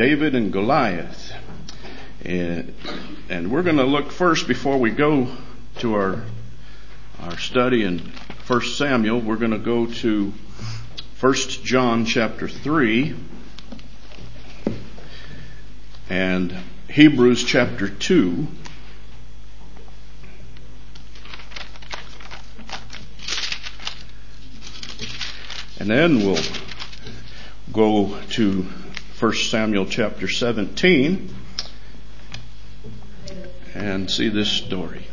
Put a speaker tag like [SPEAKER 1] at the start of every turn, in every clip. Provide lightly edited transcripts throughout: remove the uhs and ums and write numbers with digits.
[SPEAKER 1] David and Goliath. And we're going to look first, before we go to our study in 1 Samuel, we're going to go to 1 John chapter 3 and Hebrews chapter 2. And then we'll go to 1 Samuel chapter 17 and see this story.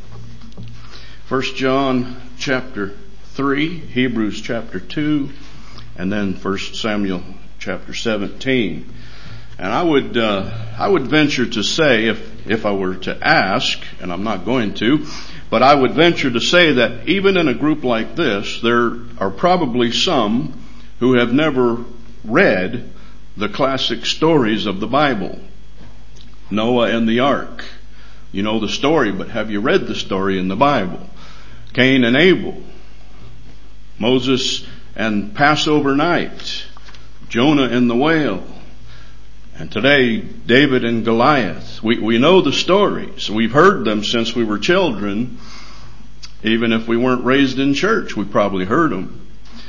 [SPEAKER 1] 1 John chapter 3, Hebrews chapter 2, and then 1 Samuel chapter 17. And I would venture to say, if I were to ask, and I'm not going to, but I would venture to say that even in a group like this, there are probably some who have never read the classic stories of the Bible. Noah and the ark. You know the story, but have you read the story in the Bible? Cain and Abel. Moses and Passover night. Jonah and the whale. And today, David and Goliath. We know the stories. We've heard them since we were children. Even if we weren't raised in church, we probably heard them.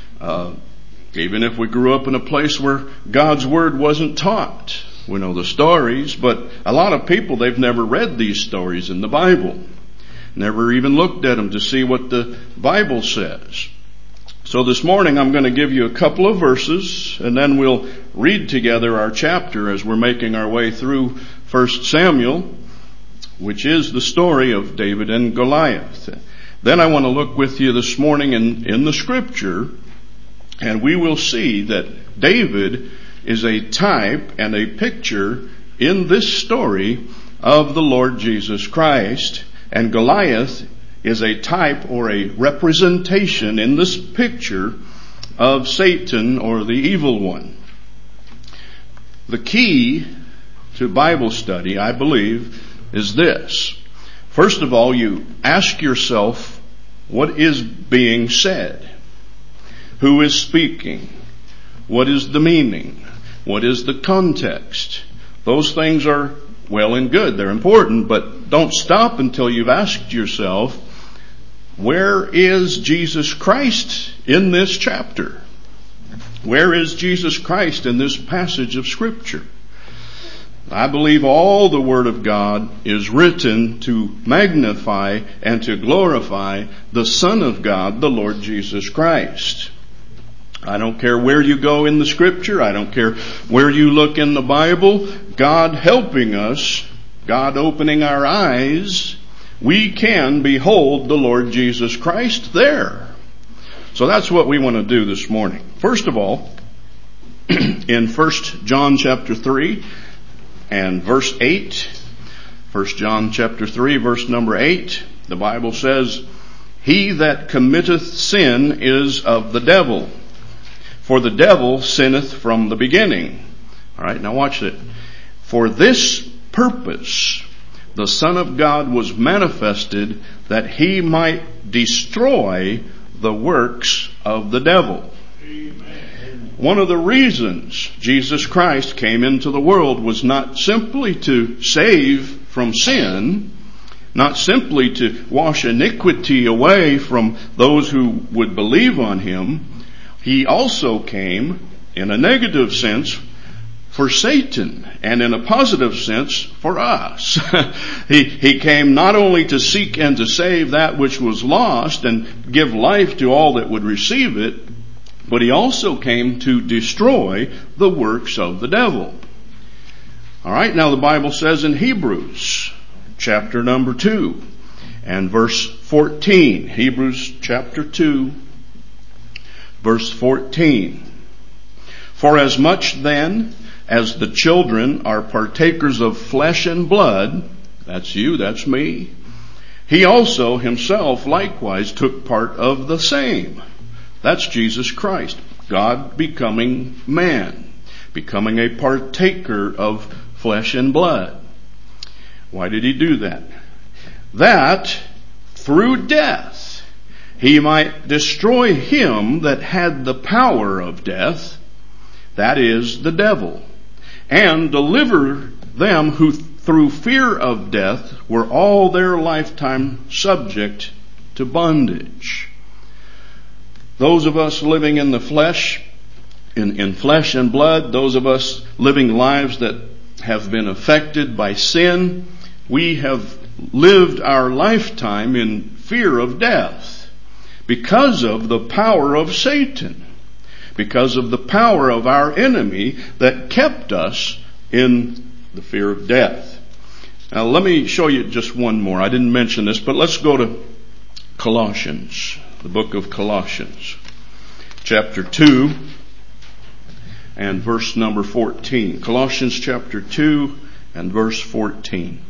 [SPEAKER 1] Even if we grew up in a place where God's Word wasn't taught. We know the stories, but a lot of people, they've never read these stories in the Bible. Never even looked at them to see what the Bible says. So this morning I'm going to give you a couple of verses, and then we'll read together our chapter as we're making our way through 1 Samuel, which is the story of David and Goliath. Then I want to look with you this morning in the Scripture, and we will see that David is a type and a picture in this story of the Lord Jesus Christ, and Goliath is a type or a representation in this picture of Satan, or the evil one. The key to Bible study, I believe, is this. First of all, you ask yourself, what is being said? Who is speaking? What is the meaning? What is the context? Those things are well and good. They're important, but don't stop until you've asked yourself, where is Jesus Christ in this chapter? Where is Jesus Christ in this passage of Scripture? I believe all the Word of God is written to magnify and to glorify the Son of God, the Lord Jesus Christ. I don't care where you go in the Scripture. I don't care where you look in the Bible. God helping us, God opening our eyes, we can behold the Lord Jesus Christ there. So that's what we want to do this morning. First of all, in 1 John chapter 3 and verse 8, 1 John chapter 3 verse number 8, the Bible says, "He that committeth sin is of the devil. For the devil sinneth from the beginning." All right, now watch it. "For this purpose the Son of God was manifested, that he might destroy the works of the devil." Amen. One of the reasons Jesus Christ came into the world was not simply to save from sin, not simply to wash iniquity away from those who would believe on him. He also came, in a negative sense, for Satan, and in a positive sense, for us. He came not only to seek and to save that which was lost and give life to all that would receive it, but he also came to destroy the works of the devil. All right, now the Bible says in Hebrews, chapter number 2, and verse 14. Hebrews chapter 2, verse 14. "For as much then as the children are partakers of flesh and blood," that's you, that's me, "he also himself likewise took part of the same." That's Jesus Christ, God becoming man, becoming a partaker of flesh and blood. Why did he do that? That through death he might destroy him that had the power of death, that is, the devil, and deliver them who through fear of death were all their lifetime subject to bondage. Those of us living in the flesh, in flesh and blood, those of us living lives that have been affected by sin, we have lived our lifetime in fear of death because of the power of Satan, because of the power of our enemy that kept us in the fear of death. Now let me show you just one more. I didn't mention this, but let's go to Colossians, the book of Colossians, chapter 2 and verse number 14. Colossians chapter 2 and verse 14.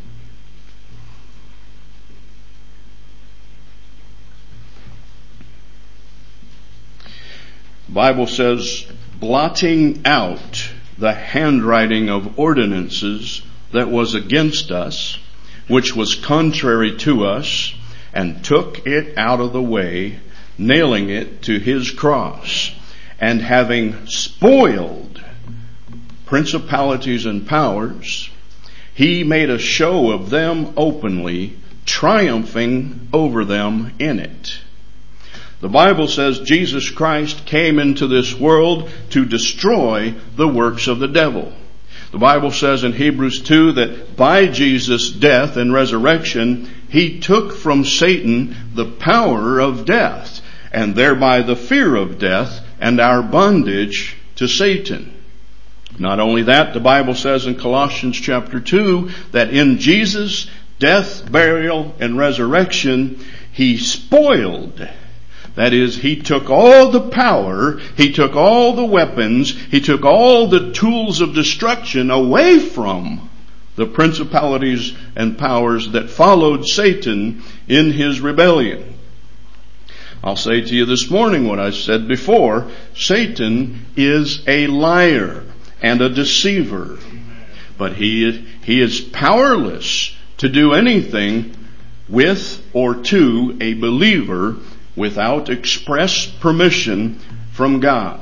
[SPEAKER 1] The Bible says, blotting out the handwriting of ordinances that was against us, which was contrary to us, and took it out of the way, nailing it to his cross, and having spoiled principalities and powers, he made a show of them openly, triumphing over them in it. The Bible says Jesus Christ came into this world to destroy the works of the devil. The Bible says in Hebrews 2 that by Jesus' death and resurrection, he took from Satan the power of death, and thereby the fear of death and our bondage to Satan. Not only that, the Bible says in Colossians chapter 2 that in Jesus' death, burial, and resurrection, he spoiled. That is, he took all the power, he took all the weapons, he took all the tools of destruction away from the principalities and powers that followed Satan in his rebellion. I'll say to you this morning what I said before. Satan is a liar and a deceiver. But he is powerless to do anything with or to a believer without express permission from God.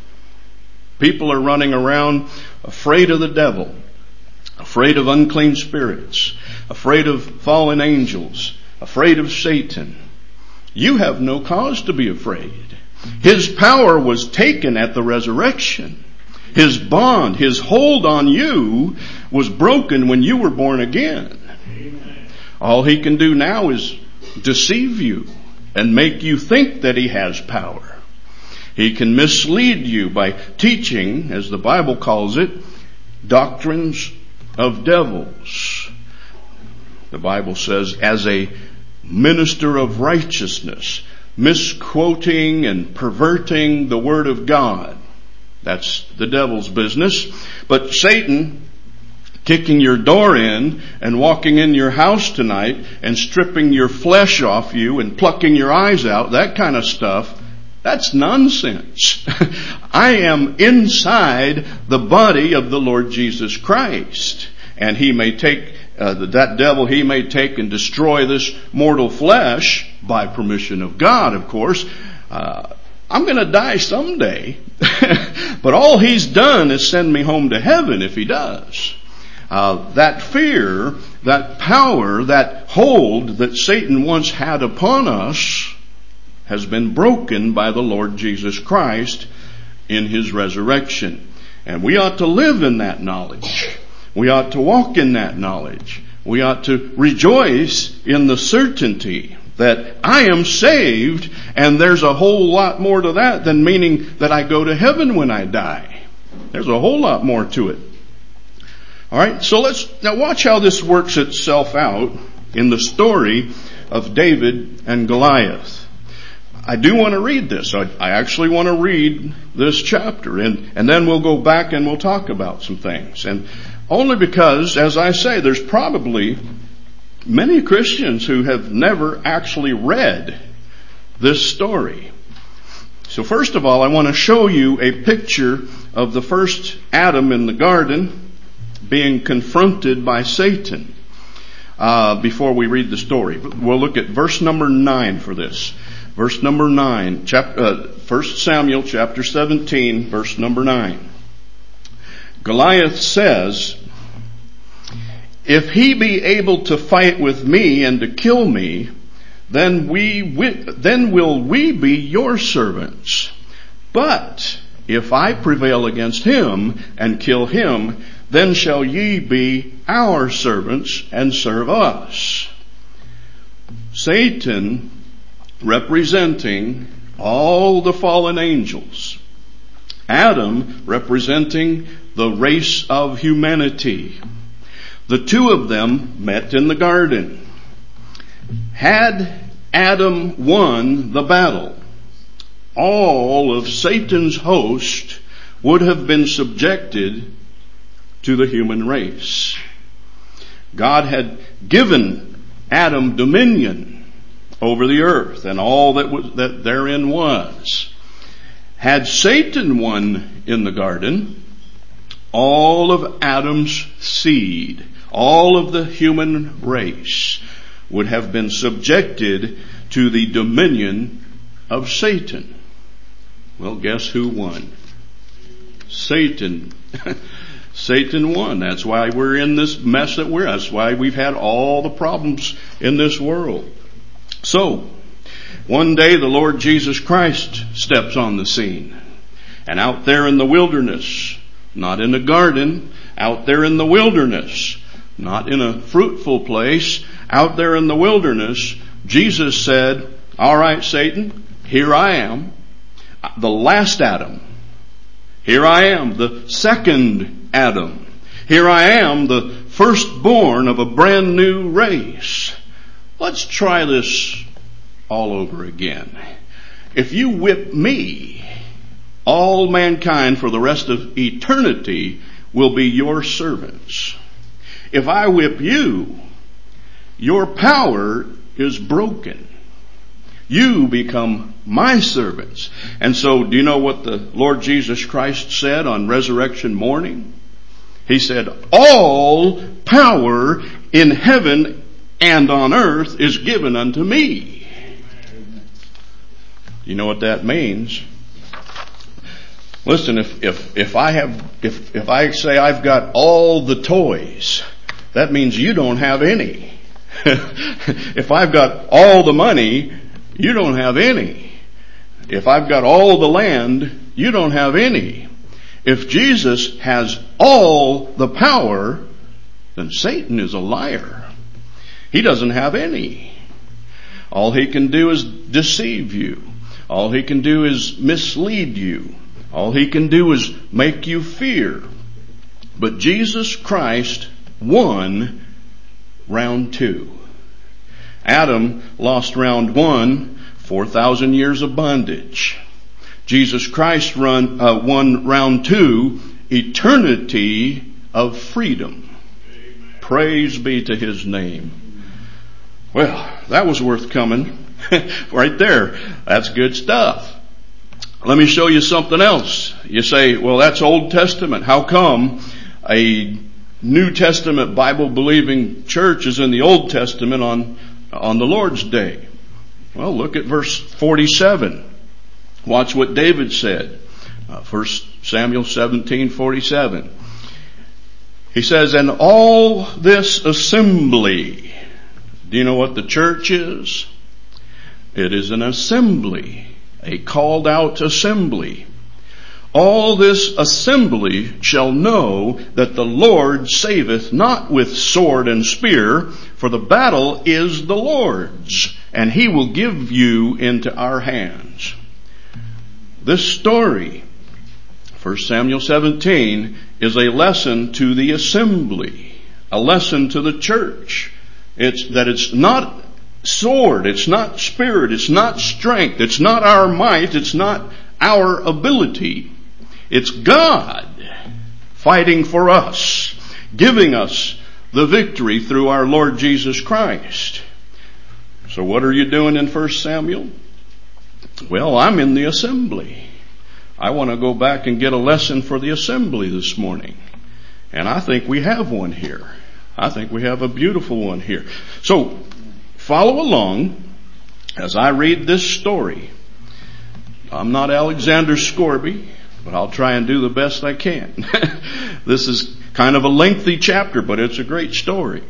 [SPEAKER 1] People are running around afraid of the devil, afraid of unclean spirits, afraid of fallen angels, afraid of Satan. You have no cause to be afraid. His power was taken at the resurrection. His bond, his hold on you was broken when you were born again. Amen. All he can do now is deceive you and make you think that he has power. He can mislead you by teaching, as the Bible calls it, doctrines of devils. The Bible says, as a minister of righteousness, misquoting and perverting the Word of God. That's the devil's business. But Satan kicking your door in and walking in your house tonight and stripping your flesh off you and plucking your eyes out, that kind of stuff, that's nonsense. I am inside the body of the Lord Jesus Christ. And he may take, that devil, he may take and destroy this mortal flesh by permission of God, of course. I'm going to die someday. But all he's done is send me home to heaven if he does. That fear, that power, that hold that Satan once had upon us has been broken by the Lord Jesus Christ in his resurrection. And we ought to live in that knowledge. We ought to walk in that knowledge. We ought to rejoice in the certainty that I am saved, and there's a whole lot more to that than meaning that I go to heaven when I die. There's a whole lot more to it. Alright, so let's now watch how this works itself out in the story of David and Goliath. I do want to read this. I actually want to read this chapter, and then we'll go back and we'll talk about some things. And only because, as I say, there's probably many Christians who have never actually read this story. So first of all, I want to show you a picture of the first Adam in the garden being confronted by Satan before we read the story. We'll look at verse number 9 for this. Verse number 9, 1 Samuel chapter 17, verse number 9. Goliath says, "If he be able to fight with me and to kill me, then will we be your servants. But if I prevail against him and kill him, then shall ye be our servants and serve us." Satan, representing all the fallen angels. Adam, representing the race of humanity. The two of them met in the garden. Had Adam won the battle, all of Satan's host would have been subjected to the human race. God had given Adam dominion over the earth and all that therein was. Had Satan won in the garden, all of Adam's seed, all of the human race would have been subjected to the dominion of Satan. Well, guess who won? Satan. Satan won. That's why we're in this mess that we're in. That's why we've had all the problems in this world. So, one day the Lord Jesus Christ steps on the scene. And out there in the wilderness, not in a garden, out there in the wilderness, not in a fruitful place, out there in the wilderness, Jesus said, "All right, Satan, here I am, the last Adam. Here I am, the second Adam. Here I am, the firstborn of a brand new race. Let's try this all over again. If you whip me, all mankind for the rest of eternity will be your servants. If I whip you, your power is broken. You become my servants." And so, do you know what the Lord Jesus Christ said on resurrection morning? He said, "All power in heaven and on earth is given unto me." You know what that means? Listen, if I say I've got all the toys, that means you don't have any. If I've got all the money, you don't have any. If I've got all the land, you don't have any. If Jesus has all the power, then Satan is a liar. He doesn't have any. All he can do is deceive you. All he can do is mislead you. All he can do is make you fear. But Jesus Christ won round 2. Adam lost round 1, 4,000 years of bondage. Jesus Christ won round 2, eternity of freedom. Amen. Praise be to his name. Well, that was worth coming. Right there. That's good stuff. Let me show you something else. You say, well, that's Old Testament. How come a New Testament Bible-believing church is in the Old Testament on the Lord's Day? Well, look at verse 47. Watch what David said. 1 Samuel 17:47. He says, "And all this assembly," do you know what the church is? It is an assembly, a called out assembly. "All this assembly shall know that the Lord saveth not with sword and spear, for the battle is the Lord's, and he will give you into our hands." This story, 1 Samuel 17, is a lesson to the assembly, a lesson to the church. It's not sword, it's not spirit, it's not strength, it's not our might, it's not our ability. It's God fighting for us, giving us the victory through our Lord Jesus Christ. So what are you doing in 1 Samuel? Well, I'm in the assembly. I want to go back and get a lesson for the assembly this morning. And I think we have one here. I think we have a beautiful one here. So follow along as I read this story. I'm not Alexander Scorby. but I'll try and do the best I can. This is kind of a lengthy chapter, but it's a great story.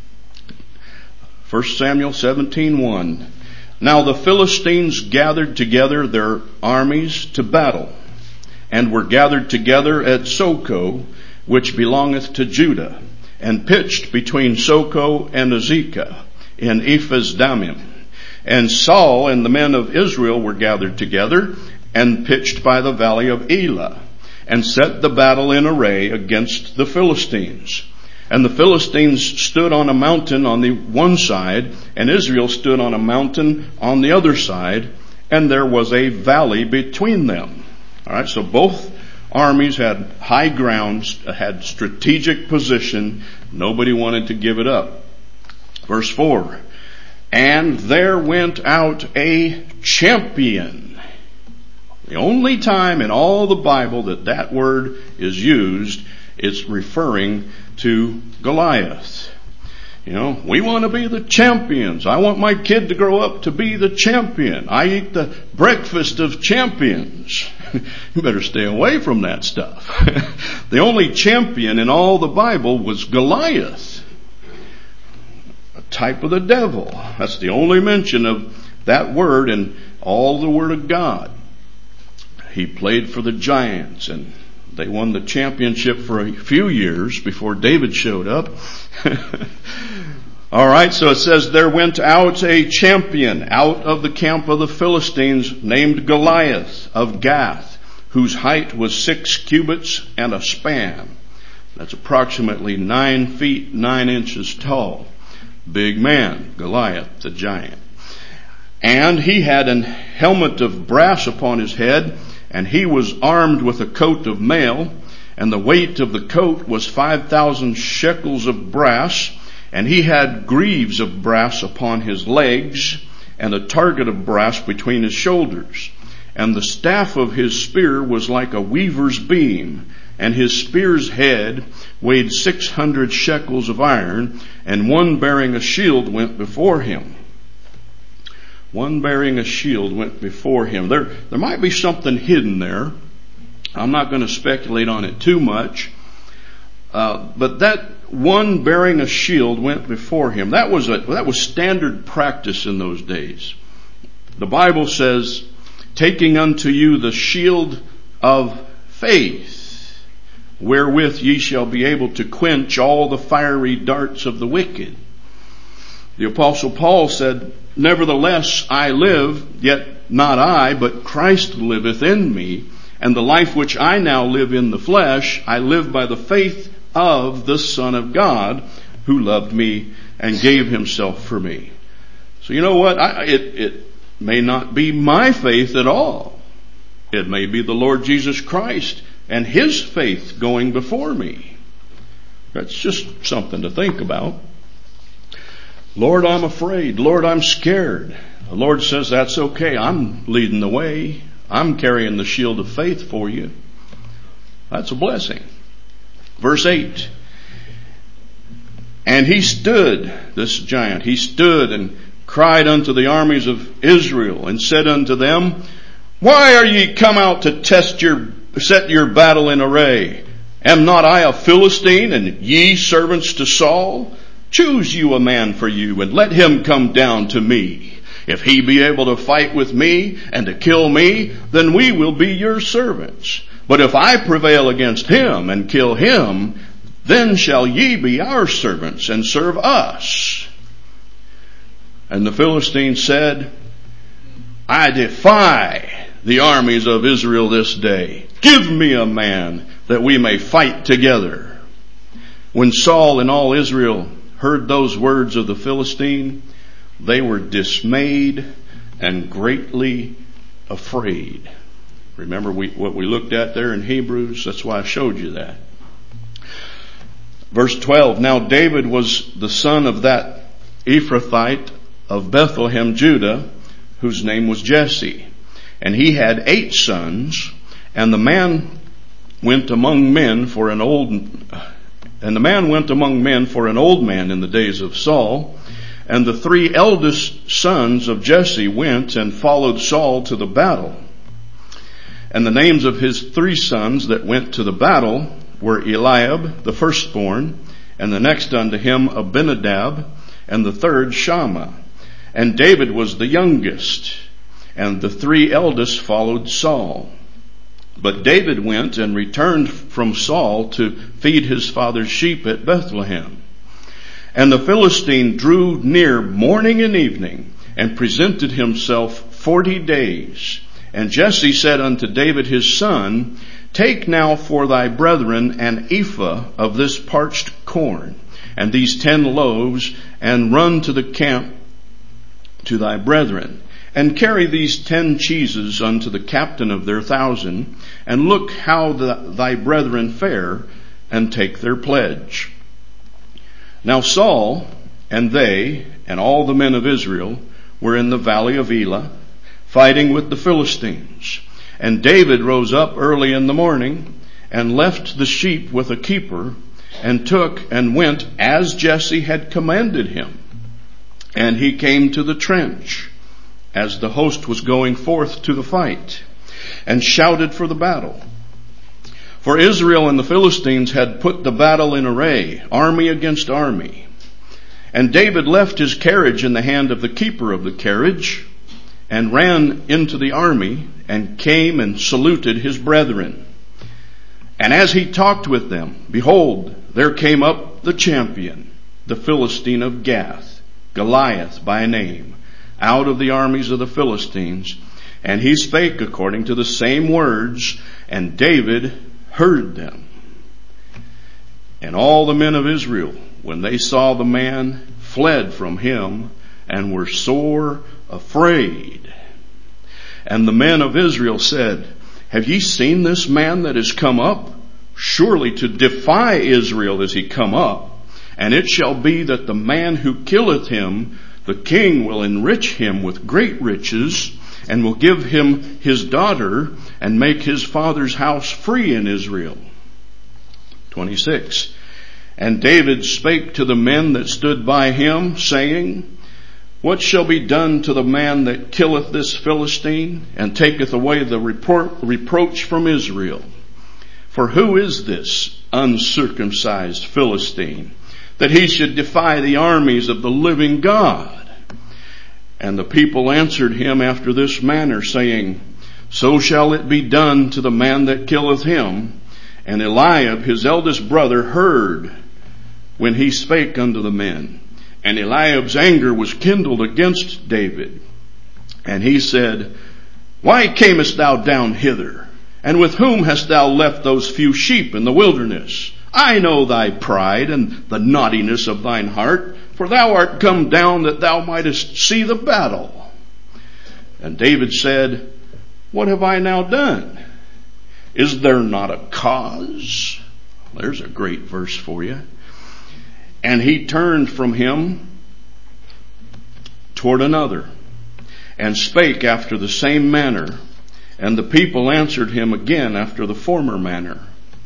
[SPEAKER 1] 1 Samuel 17:1. Now the Philistines gathered together their armies to battle, and were gathered together at Socoh, which belongeth to Judah, and pitched between Socoh and Azekah in Ephes-dammim. And Saul and the men of Israel were gathered together, and pitched by the valley of Elah, and set the battle in array against the Philistines. And the Philistines stood on a mountain on the one side, and Israel stood on a mountain on the other side, and there was a valley between them. All right, so both armies had high ground, had strategic position. Nobody wanted to give it up. Verse 4. And there went out a champion. The only time in all the Bible that word is used, it's referring to Goliath. You know, we want to be the champions. I want my kid to grow up to be the champion. I eat the breakfast of champions. You better stay away from that stuff. The only champion in all the Bible was Goliath, a type of the devil. That's the only mention of that word in all the Word of God. He played for the giants, and they won the championship for a few years before David showed up. All right, so it says, there went out a champion out of the camp of the Philistines named Goliath of Gath, whose height was 6 cubits and a span. That's approximately 9 feet 9 inches tall. Big man, Goliath, the giant. And he had an helmet of brass upon his head, and he was armed with a coat of mail, and the weight of the coat was 5,000 shekels of brass, and he had greaves of brass upon his legs, and a target of brass between his shoulders. And the staff of his spear was like a weaver's beam, and his spear's head weighed 600 shekels of iron, and one bearing a shield went before him. One bearing a shield went before him. There might be something hidden there. I'm not going to speculate on it too much. But that one bearing a shield went before him. That was standard practice in those days. The Bible says, taking unto you the shield of faith, wherewith ye shall be able to quench all the fiery darts of the wicked. The Apostle Paul said, nevertheless I live, yet not I, but Christ liveth in me. And the life which I now live in the flesh, I live by the faith of the Son of God, who loved me and gave himself for me. So you know what? It may not be my faith at all. It may be the Lord Jesus Christ and his faith going before me. That's just something to think about. Lord, I'm afraid. Lord, I'm scared. The Lord says, that's okay. I'm leading the way. I'm carrying the shield of faith for you. That's a blessing. Verse 8. And he stood, this giant, he stood and cried unto the armies of Israel and said unto them, why are ye come out to set your battle in array? Am not I a Philistine, and ye servants to Saul? Choose you a man for you, and let him come down to me. If he be able to fight with me and to kill me, then we will be your servants. But if I prevail against him and kill him, then shall ye be our servants and serve us. And the Philistines said, I defy the armies of Israel this day. Give me a man that we may fight together. When Saul and all Israel heard those words of the Philistine, they were dismayed and greatly afraid. Remember what we looked at there in Hebrews? That's why I showed you that. Verse 12, now David was the son of that Ephrathite of Bethlehem, Judah, whose name was Jesse. And he had 8 sons, and the man went among men for an old man in the days of Saul. And the 3 eldest sons of Jesse went and followed Saul to the battle. And the names of his 3 sons that went to the battle were Eliab, the firstborn, and the next unto him Abinadab, and the third Shammah. And David was the youngest, and the 3 eldest followed Saul. But David went and returned from Saul to feed his father's sheep at Bethlehem. And the Philistine drew near morning and evening, and presented himself 40 days. And Jesse said unto David his son, Take now for thy brethren an ephah of this parched corn, and these 10 loaves, and run to the camp to thy brethren. And carry these 10 cheeses unto the captain of their 1,000, and look how thy brethren fare, and take their pledge. Now Saul and they and all the men of Israel were in the valley of Elah, fighting with the Philistines. And David rose up early in the morning, and left the sheep with a keeper, and took and went as Jesse had commanded him. And he came to the trench, as the host was going forth to the fight, and shouted for the battle. For Israel and the Philistines had put the battle in array, army against army. And David left his carriage in the hand of the keeper of the carriage, and ran into the army, and came and saluted his brethren. And as he talked with them, behold, there came up the champion, the Philistine of Gath, Goliath by name, out of the armies of the Philistines. And he spake according to the same words, and David heard them. And all the men of Israel, when they saw the man, fled from him, and were sore afraid. And the men of Israel said, Have ye seen this man that is come up? Surely to defy Israel is he come up. And it shall be that the man who killeth him, the king will enrich him with great riches, and will give him his daughter, and make his father's house free in Israel. 26. And David spake to the men that stood by him, saying, What shall be done to the man that killeth this Philistine, and taketh away the reproach from Israel? For who is this uncircumcised Philistine, that he should defy the armies of the living God? And the people answered him after this manner, saying, So shall it be done to the man that killeth him. And Eliab, his eldest brother, heard when he spake unto the men. And Eliab's anger was kindled against David. And he said, Why camest thou down hither? And with whom hast thou left those few sheep in the wilderness? I know thy pride and the naughtiness of thine heart, for thou art come down that thou mightest see the battle. And David said, What have I now done? Is there not a cause? There's a great verse for you. And he turned from him toward another, and spake after the same manner. And the people answered him again after the former manner.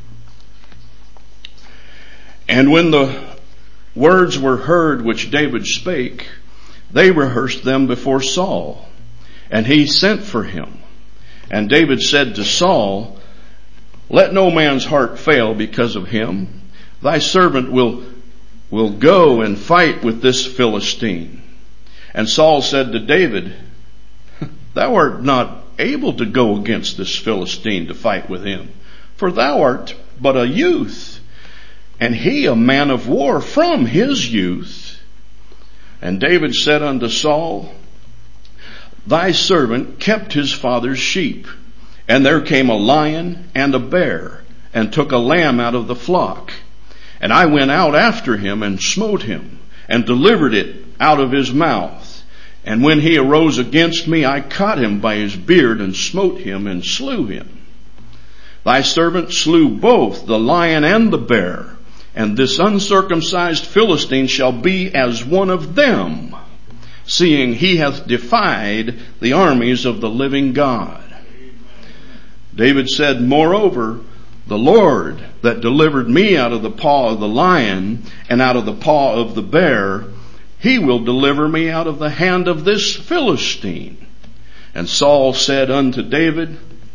[SPEAKER 1] And when the words were heard which David spake, they rehearsed them before Saul, and he sent for him. And David said to Saul, Let no man's heart fail because of him. Thy servant will go and fight with this Philistine. And Saul said to David, Thou art not able to go against this Philistine to fight with him, for thou art but a youth, and he a man of war from his youth. And David said unto Saul, Thy servant kept his father's sheep, and there came a lion and a bear, and took a lamb out of the flock. And I went out after him, and smote him, and delivered it out of his mouth. And when he arose against me, I caught him by his beard, and smote him, and slew him. Thy servant slew both the lion and the bear, and this uncircumcised Philistine shall be as one of them, seeing he hath defied the armies of the living God. David said, Moreover, the Lord that delivered me out of the paw of the lion and out of the paw of the bear, he will deliver me out of the hand of this Philistine. And Saul said unto David,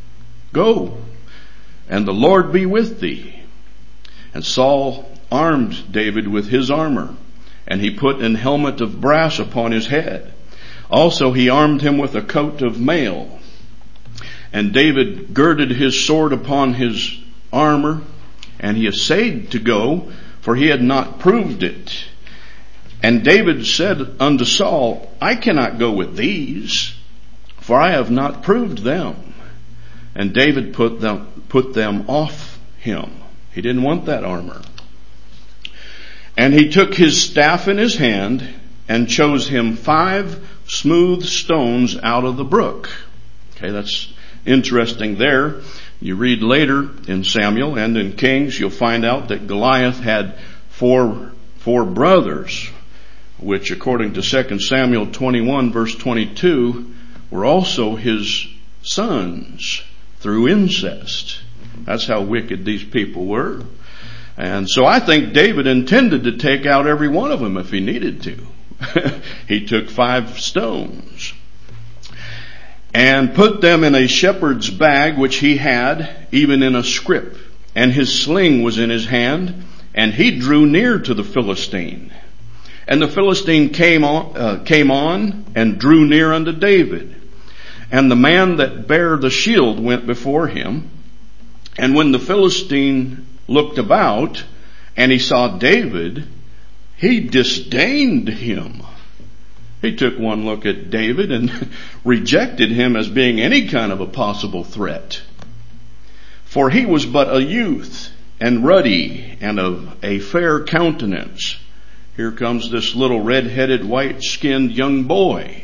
[SPEAKER 1] Go, and the Lord be with thee. And Saul armed David with his armor, and he put an helmet of brass upon his head. Also he armed him with a coat of mail. And David girded his sword upon his armor, and he essayed to go, for he had not proved it. And David said unto Saul, I cannot go with these, for I have not proved them. And David put them off him. He didn't want that armor. And he took his staff in his hand and chose him 5 smooth stones out of the brook. Okay, that's interesting there. You read later in Samuel and in Kings, you'll find out that Goliath had four brothers, which according to 2 Samuel 21 verse 22 were also his sons through incest. That's how wicked these people were. And so I think David intended to take out every one of them if he needed to. He took 5 stones and put them in a shepherd's bag which he had, even in a scrip. And his sling was in his hand, and he drew near to the Philistine. And the Philistine came on and drew near unto David. And the man that bare the shield went before him. And when the Philistine looked about, and he saw David, he disdained him. He took one look at David and rejected him as being any kind of a possible threat. For he was but a youth, and ruddy, and of a fair countenance. Here comes this little red-headed, white-skinned young boy.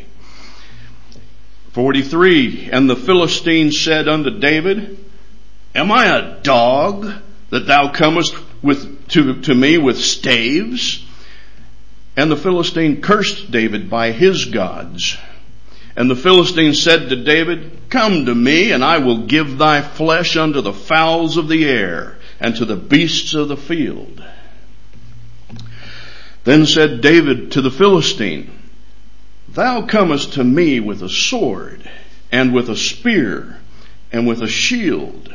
[SPEAKER 1] 43, and the Philistine said unto David, Am I a dog that thou comest to me with staves? And the Philistine cursed David by his gods. And the Philistine said to David, Come to me, and I will give thy flesh unto the fowls of the air, and to the beasts of the field. Then said David to the Philistine, Thou comest to me with a sword, and with a spear, and with a shield.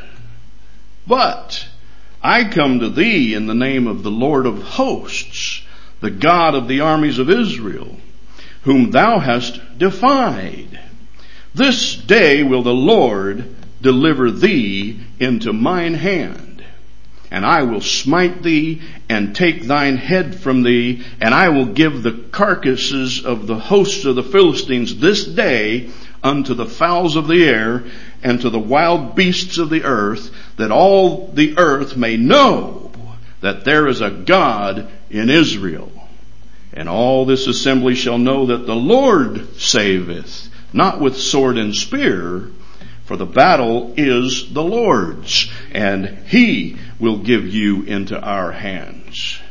[SPEAKER 1] But I come to thee in the name of the Lord of hosts, the God of the armies of Israel, whom thou hast defied. This day will the Lord deliver thee into mine hand, and I will smite thee and take thine head from thee, and I will give the carcasses of the hosts of the Philistines this day unto the fowls of the air and to the wild beasts of the earth, that all the earth may know that there is a God in Israel. And all this assembly shall know that the Lord saveth, not with sword and spear, for the battle is the Lord's, and he will give you into our hands.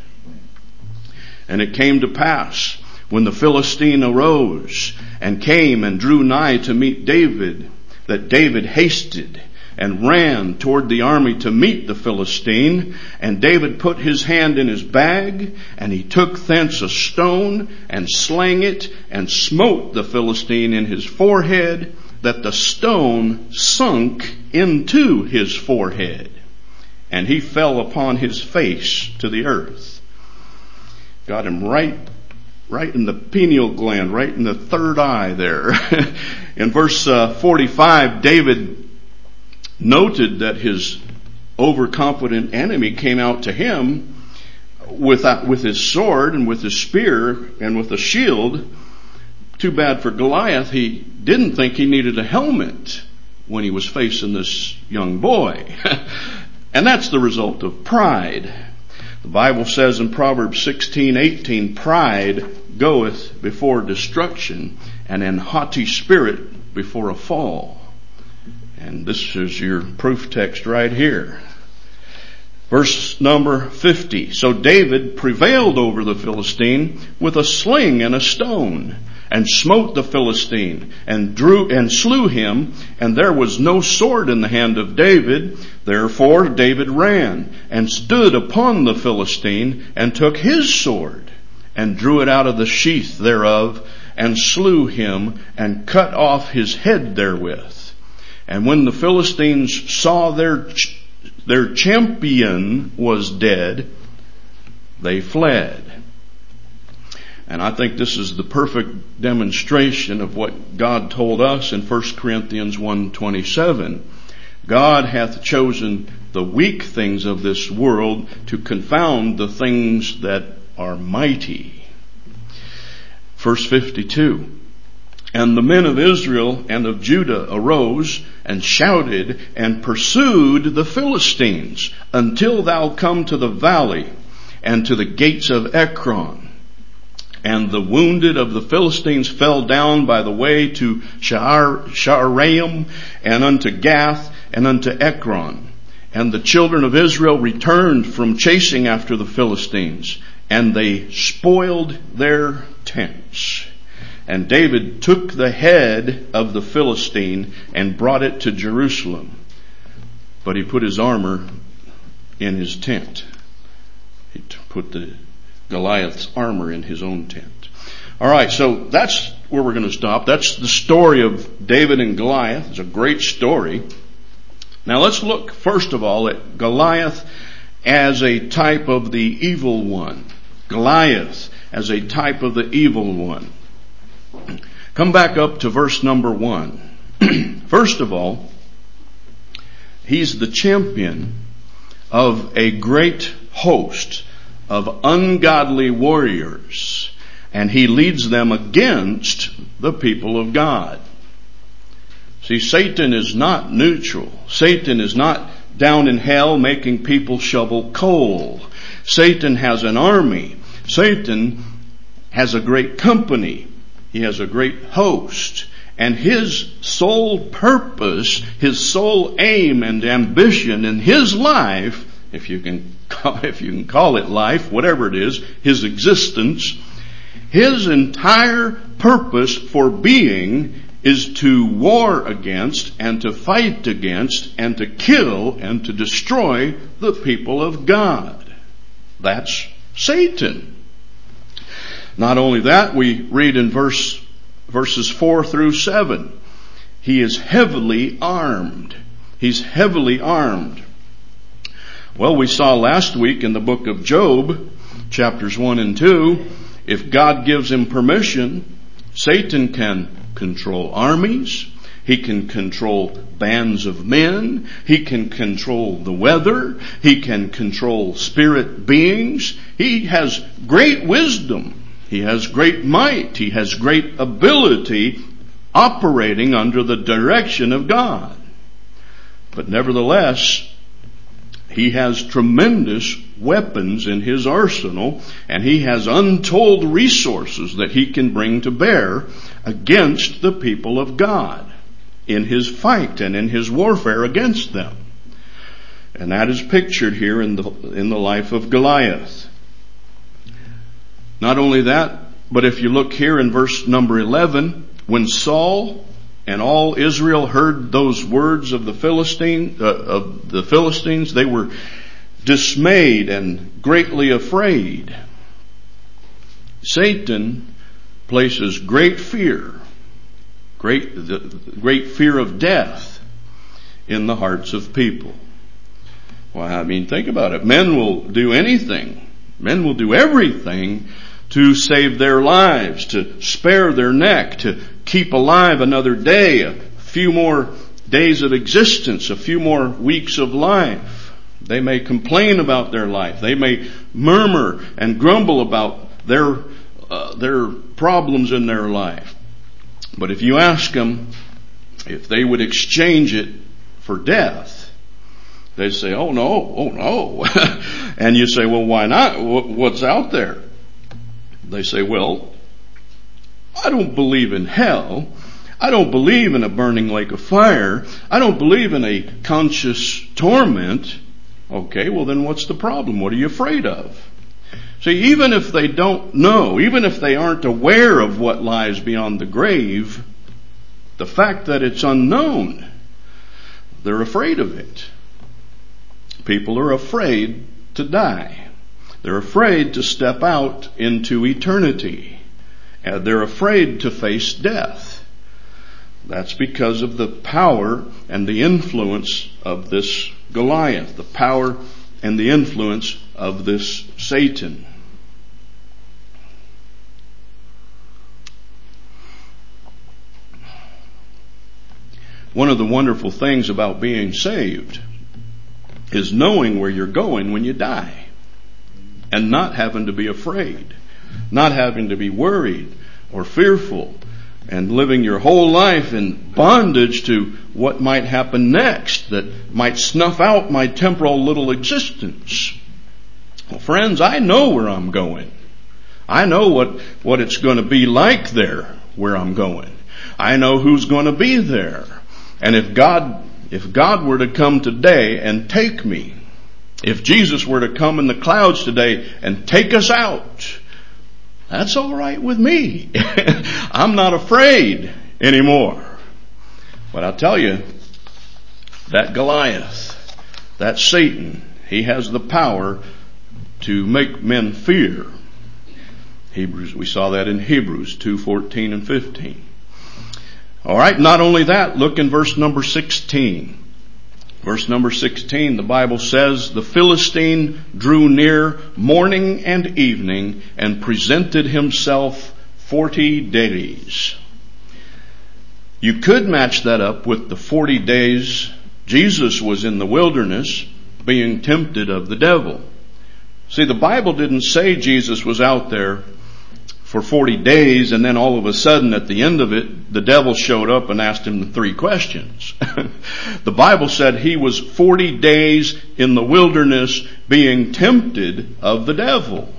[SPEAKER 1] And it came to pass, when the Philistine arose and came and drew nigh to meet David, that David hasted and ran toward the army to meet the Philistine. And David put his hand in his bag, and he took thence a stone and slang it, and smote the Philistine in his forehead, that the stone sunk into his forehead, and he fell upon his face to the earth. Got him right in the pineal gland, right in the third eye there. In verse 45, David noted that his overconfident enemy came out to him with his sword and with his spear and with a shield. Too bad for Goliath, he didn't think he needed a helmet when he was facing this young boy. And that's the result of pride. The Bible says in Proverbs 16:18, pride goeth before destruction, and an haughty spirit before a fall. And this is your proof text right here. Verse number 50. So David prevailed over the Philistine with a sling and a stone, and smote the Philistine, and slew him, and there was no sword in the hand of David. Therefore David ran, and stood upon the Philistine, and took his sword, and drew it out of the sheath thereof, and slew him, and cut off his head therewith. And when the Philistines saw their champion was dead, they fled. And I think this is the perfect demonstration of what God told us in 1 Corinthians 1:27. God hath chosen the weak things of this world to confound the things that are mighty. Verse 52. And the men of Israel and of Judah arose and shouted and pursued the Philistines until thou come to the valley and to the gates of Ekron. And the wounded of the Philistines fell down by the way to Sha'araim and unto Gath and unto Ekron. And the children of Israel returned from chasing after the Philistines, and they spoiled their tents. And David took the head of the Philistine and brought it to Jerusalem. But he put his armor in his tent. He put the Goliath's armor in his own tent. All right, so that's where we're going to stop. That's the story of David and Goliath. It's a great story. Now let's look first of all at Goliath as a type of the evil one. Goliath as a type of the evil one. Come back up to verse number 1. First of all, he's the champion of a great host of ungodly warriors, and he leads them against the people of God. See, Satan is not neutral. Satan is not down in hell making people shovel coal. Satan has an army. Satan has a great company. He has a great host. And his sole purpose, his sole aim and ambition in his life, if you can call it life, whatever it is, his existence, his entire purpose for being is to war against and to fight against and to kill and to destroy the people of God. That's Satan. Not only that, we read in verses 4 through 7, he is heavily armed. He's heavily armed. Well, we saw last week in the book of Job, chapters 1 and 2, if God gives him permission, Satan can control armies. He can control bands of men. He can control the weather. He can control spirit beings. He has great wisdom. He has great might. He has great ability operating under the direction of God. But nevertheless, he has tremendous weapons in his arsenal, and he has untold resources that he can bring to bear against the people of God in his fight and in his warfare against them. And that is pictured here in the life of Goliath. Not only that, but if you look here in verse number 11, when Saul and all Israel heard those words of the Philistines, they were dismayed and greatly afraid. Satan places great fear of death in the hearts of people. Well, I mean, think about it. Men will do anything. Men will do everything to save their lives, to spare their neck, to keep alive another day, a few more days of existence, a few more weeks of life. They may complain about their life. They may murmur and grumble about their problems in their life. But if you ask them if they would exchange it for death, they say, oh no. And you say, well, why not? What's out there? They say, well, I don't believe in hell. I don't believe in a burning lake of fire. I don't believe in a conscious torment. Okay, well then what's the problem? What are you afraid of? See, even if they don't know, even if they aren't aware of what lies beyond the grave, the fact that it's unknown, they're afraid of it. People are afraid to die. They're afraid to step out into eternity. They're afraid to face death. That's because of the power and the influence of this Goliath, the power and the influence of this Satan. One of the wonderful things about being saved is knowing where you're going when you die and not having to be afraid, not having to be worried or fearful and living your whole life in bondage to what might happen next that might snuff out my temporal little existence. Well, friends, I know where I'm going. I know what it's going to be like there where I'm going. I know who's going to be there. And if God were to come today and take me, if Jesus were to come in the clouds today and take us out, that's all right with me. I'm not afraid anymore. But I'll tell you, that Goliath, that Satan, he has the power to make men fear. We saw that in Hebrews 2:14 and 15. All right, not only that, look in verse number 16. Verse number 16, the Bible says, the Philistine drew near morning and evening and presented himself 40 days. You could match that up with the 40 days Jesus was in the wilderness being tempted of the devil. See, the Bible didn't say Jesus was out there for 40 days and then all of a sudden at the end of it, the devil showed up and asked him the 3 questions. The Bible said he was 40 days in the wilderness being tempted of the devil.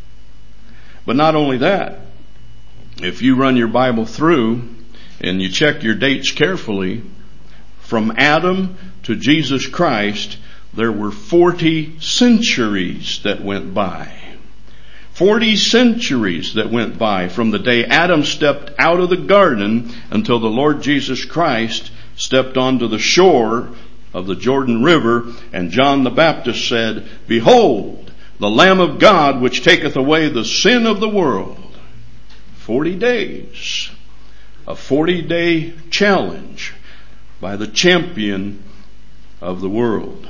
[SPEAKER 1] But not only that, if you run your Bible through and you check your dates carefully, from Adam to Jesus Christ, there were 40 centuries that went by. 40 centuries that went by from the day Adam stepped out of the garden until the Lord Jesus Christ stepped onto the shore of the Jordan River, and John the Baptist said, behold, the Lamb of God which taketh away the sin of the world. 40 days. A 40-day challenge by the champion of the world.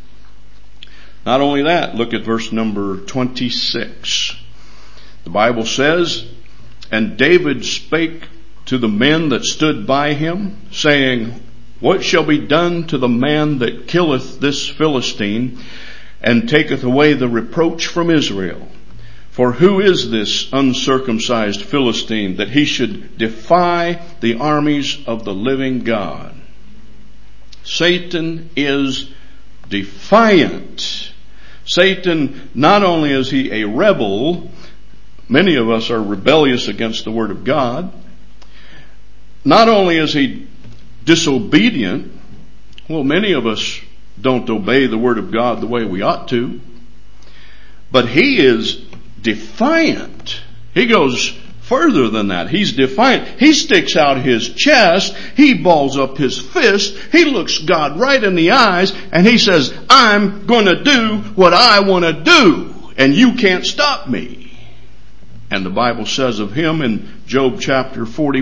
[SPEAKER 1] Not only that, look at verse number 26. The Bible says, and David spake to the men that stood by him, saying, what shall be done to the man that killeth this Philistine, and taketh away the reproach from Israel? For who is this uncircumcised Philistine that he should defy the armies of the living God? Satan is defiant. Satan, not only is he a rebel, many of us are rebellious against the Word of God. Not only is he disobedient, well, many of us don't obey the Word of God the way we ought to, but he is defiant. He goes further than that. He's defiant. He sticks out his chest. He balls up his fist. He looks God right in the eyes and he says, I'm going to do what I want to do and you can't stop me. And the Bible says of him in Job chapter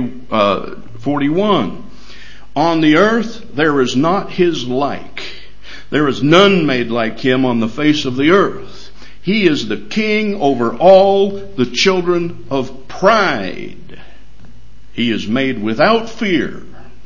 [SPEAKER 1] 41, on the earth there is not his like. There is none made like him on the face of the earth. He is the king over all the children of pride. He is made without fear.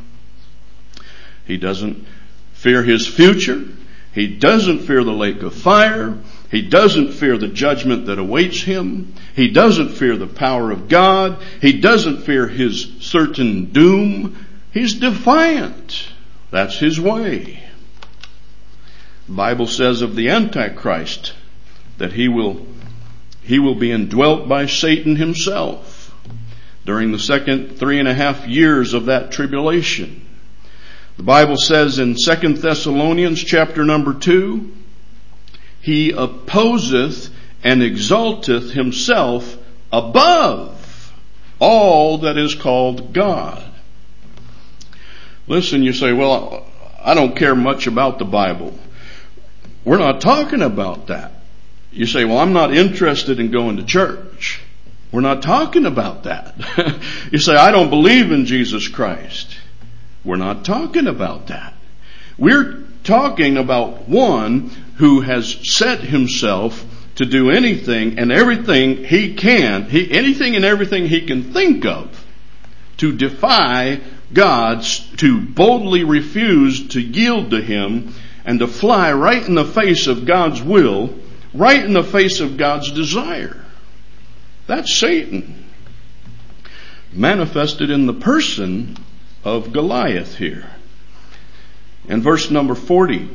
[SPEAKER 1] He doesn't fear his future. He doesn't fear the lake of fire. He doesn't fear the judgment that awaits him. He doesn't fear the power of God. He doesn't fear his certain doom. He's defiant. That's his way. The Bible says of the Antichrist that he will be indwelt by Satan himself during the second 3.5 years of that tribulation. The Bible says in 2 Thessalonians chapter number 2, he opposeth and exalteth himself above all that is called God. Listen, you say, well, I don't care much about the Bible. We're not talking about that. You say, well, I'm not interested in going to church. We're not talking about that. You say, I don't believe in Jesus Christ. We're not talking about that. We're talking about one who has set himself to do anything and everything he can, anything and everything he can think of to defy God, to boldly refuse to yield to him, and to fly right in the face of God's will, right in the face of God's desire. That's Satan, manifested in the person of Goliath here. In verse number 40,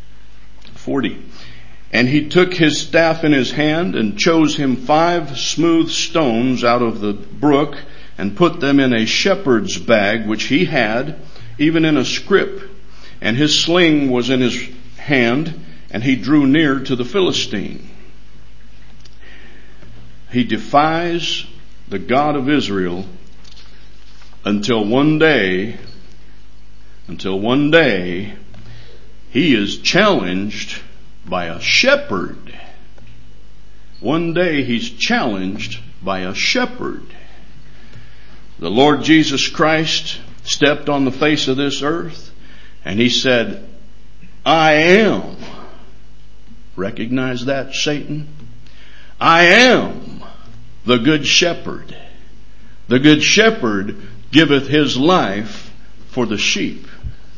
[SPEAKER 1] and he took his staff in his hand and chose him 5 smooth stones out of the brook and put them in a shepherd's bag which he had, even in a scrip. And his sling was in his hand, and he drew near to the Philistine. He defies the God of Israel until one day he is challenged by a shepherd. One day he's challenged by a shepherd. The Lord Jesus Christ stepped on the face of this earth and he said, I am. Recognize that, Satan? I am the good shepherd. The good shepherd giveth his life for the sheep.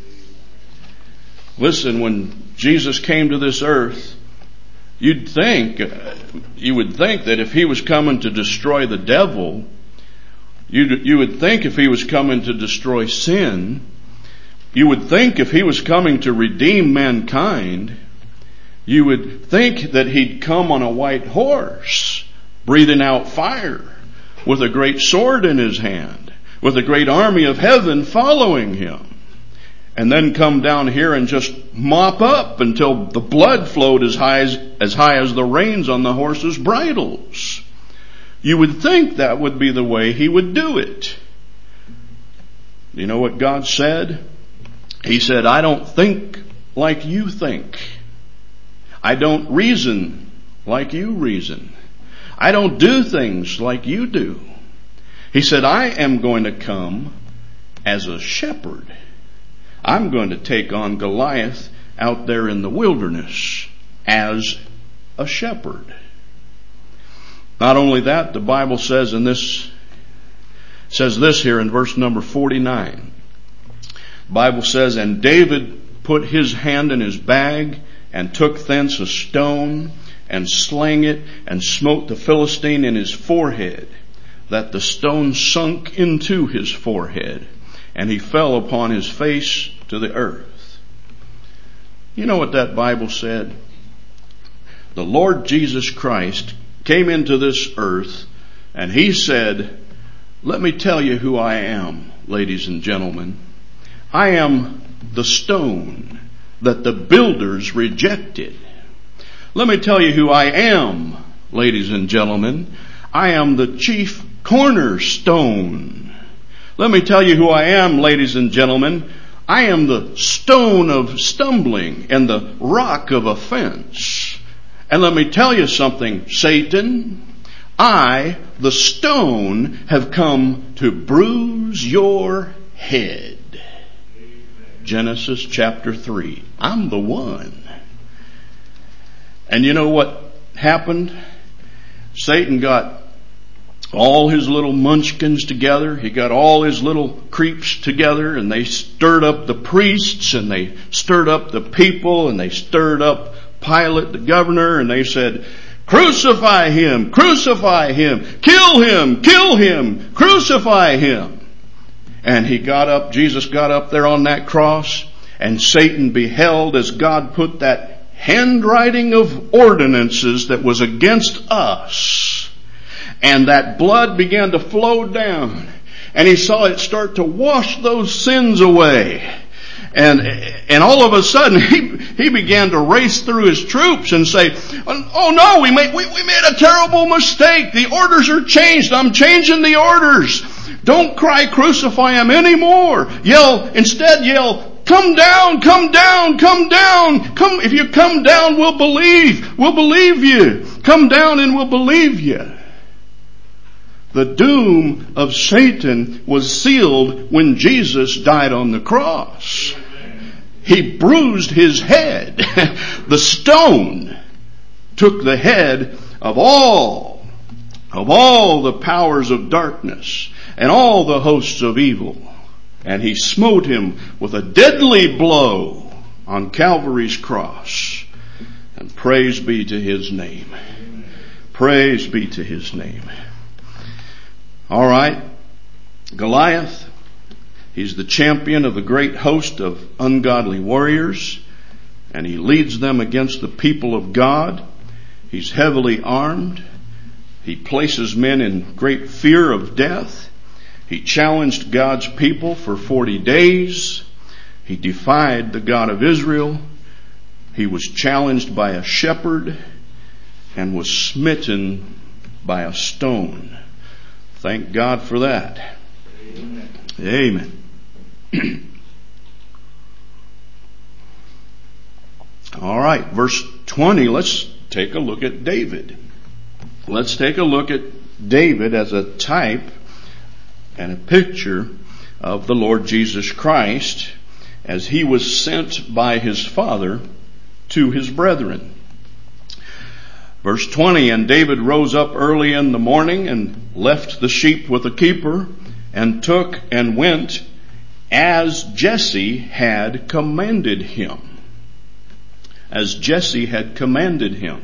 [SPEAKER 1] Listen, when Jesus came to this earth, you would think that if he was coming to destroy the devil, you would think if he was coming to destroy sin, you would think if he was coming to redeem mankind, you would think that he'd come on a white horse, breathing out fire, with a great sword in his hand, with a great army of heaven following him. And then come down here and just mop up until the blood flowed as high as the reins on the horses' bridles. You would think that would be the way he would do it. You know what God said? He said, I don't think like you think. I don't reason like you reason. I don't do things like you do. He said, I am going to come as a shepherd. I'm going to take on Goliath out there in the wilderness as a shepherd. Not only that, the Bible says this here in verse number 49. The Bible says, and David put his hand in his bag and took thence a stone and slang it and smote the Philistine in his forehead, that the stone sunk into his forehead, and he fell upon his face to the earth. You know what that Bible said? The Lord Jesus Christ came into this earth and he said, let me tell you who I am, ladies and gentlemen. I am the stone that the builders rejected. Let me tell you who I am, ladies and gentlemen. I am the chief cornerstone. Let me tell you who I am, ladies and gentlemen. I am the stone of stumbling and the rock of offense. And let me tell you something, Satan. I, the stone, have come to bruise your head. Genesis chapter 3. I'm the one. And you know what happened? Satan got all his little munchkins together. He got all his little creeps together, and they stirred up the priests, and they stirred up the people, and they stirred up Pilate, the governor, and they said, crucify him, kill him, crucify him. And Jesus got up there on that cross, and Satan beheld as God put that handwriting of ordinances that was against us. And that blood began to flow down. And he saw it start to wash those sins away. And all of a sudden he began to race through his troops and say, oh no, we made a terrible mistake. The orders are changed. I'm changing the orders. Don't cry crucify him anymore. Instead yell, come down. Come, if you come down, we'll believe you. Come down and we'll believe you. The doom of Satan was sealed when Jesus died on the cross. He bruised his head. The stone took the head of all the powers of darkness and all the hosts of evil. And he smote him with a deadly blow on Calvary's cross. And praise be to his name. Praise be to his name. All right. Goliath, he's the champion of the great host of ungodly warriors, and he leads them against the people of God. He's heavily armed. He places men in great fear of death. He challenged God's people for 40 days. He defied the God of Israel. He was challenged by a shepherd and was smitten by a stone. Thank God for that. Amen. All right, verse 20, let's take a look at David. Let's take a look at David as a type and a picture of the Lord Jesus Christ as he was sent by his Father to his brethren. Verse 20, and David rose up early in the morning and left the sheep with the keeper and took and went as Jesse had commanded him. As Jesse had commanded him.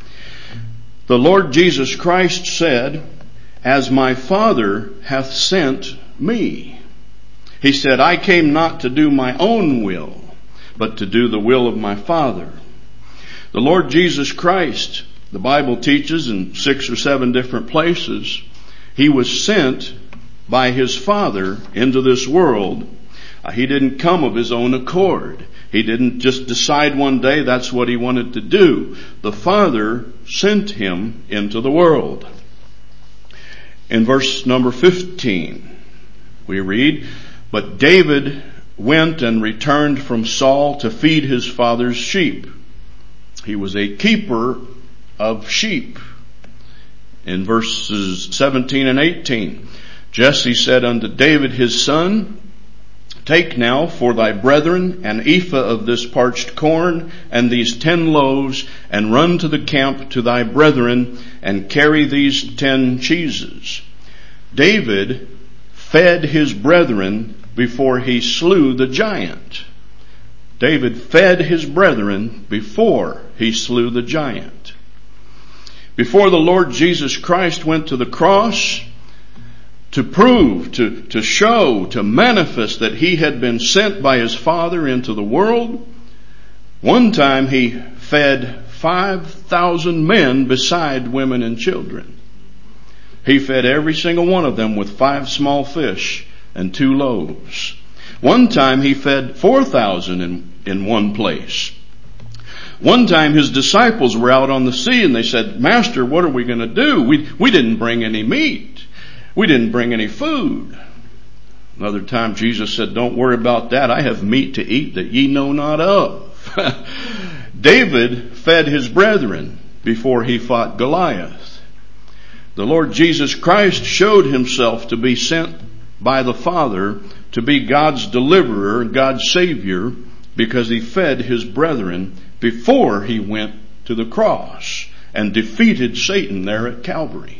[SPEAKER 1] The Lord Jesus Christ said, as my Father hath sent me. He said, I came not to do my own will, but to do the will of my Father. The Lord Jesus Christ, the Bible teaches in 6 or 7 different places, he was sent by his Father into this world. He didn't come of his own accord. He didn't just decide one day that's what he wanted to do. The Father sent him into the world. In verse number 15, we read, but David went and returned from Saul to feed his father's sheep. He was a keeper of sheep. In verses 17 and 18, Jesse said unto David his son, take now for thy brethren an ephah of this parched corn and these 10 loaves, and run to the camp to thy brethren and carry these 10 cheeses. David fed his brethren before he slew the giant. David fed his brethren before he slew the giant. Before the Lord Jesus Christ went to the cross, to prove, to show, to manifest that he had been sent by his Father into the world, one time he fed 5,000 men beside women and children. He fed every single one of them with 5 small fish and 2 loaves. One time he fed 4,000 in one place. One time his disciples were out on the sea and they said, Master, what are we going to do? We didn't bring any meat. We didn't bring any food. Another time Jesus said, don't worry about that. I have meat to eat that ye know not of. David fed his brethren before he fought Goliath. The Lord Jesus Christ showed himself to be sent by the Father to be God's deliverer, God's Savior, because he fed his brethren before he went to the cross and defeated Satan there at Calvary.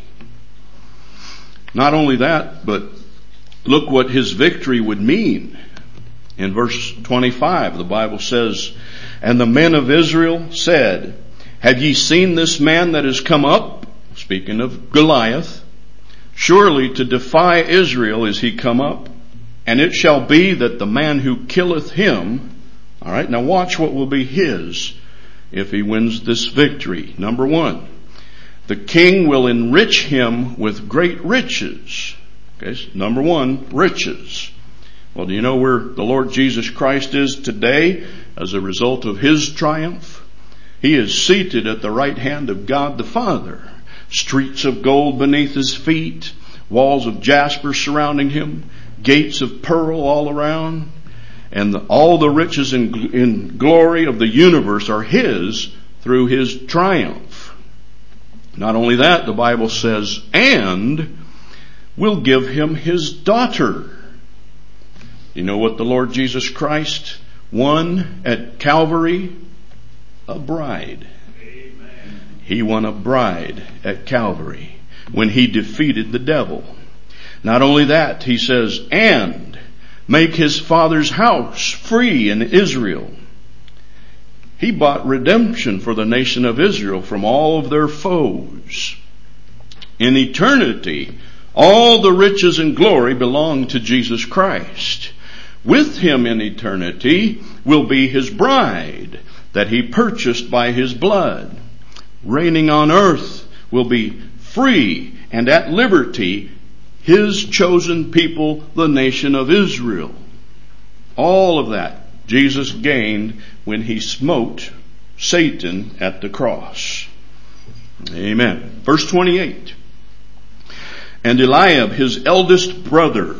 [SPEAKER 1] Not only that, but look what his victory would mean. In verse 25, the Bible says, and the men of Israel said, have ye seen this man that is come up? Speaking of Goliath, surely to defy Israel is he come up, and it shall be that the man who killeth him, all right, now watch what will be his if he wins this victory. Number 1, the king will enrich him with great riches. Okay, so number 1, riches. Well, do you know where the Lord Jesus Christ is today as a result of his triumph? He is seated at the right hand of God the Father. Streets of gold beneath his feet, walls of jasper surrounding him, gates of pearl all around, and all the riches and glory of the universe are his through his triumph. Not only that, the Bible says, and will give him his daughter. You know what the Lord Jesus Christ won at Calvary? A bride. Amen. He won a bride at Calvary when he defeated the devil. Not only that, he says, and make his father's house free in Israel. He bought redemption for the nation of Israel from all of their foes. In eternity, all the riches and glory belong to Jesus Christ. With him in eternity will be his bride that he purchased by his blood. Reigning on earth will be free and at liberty his chosen people, the nation of Israel. All of that Jesus gained when he smote Satan at the cross. Amen. Verse 28. And Eliab, his eldest brother,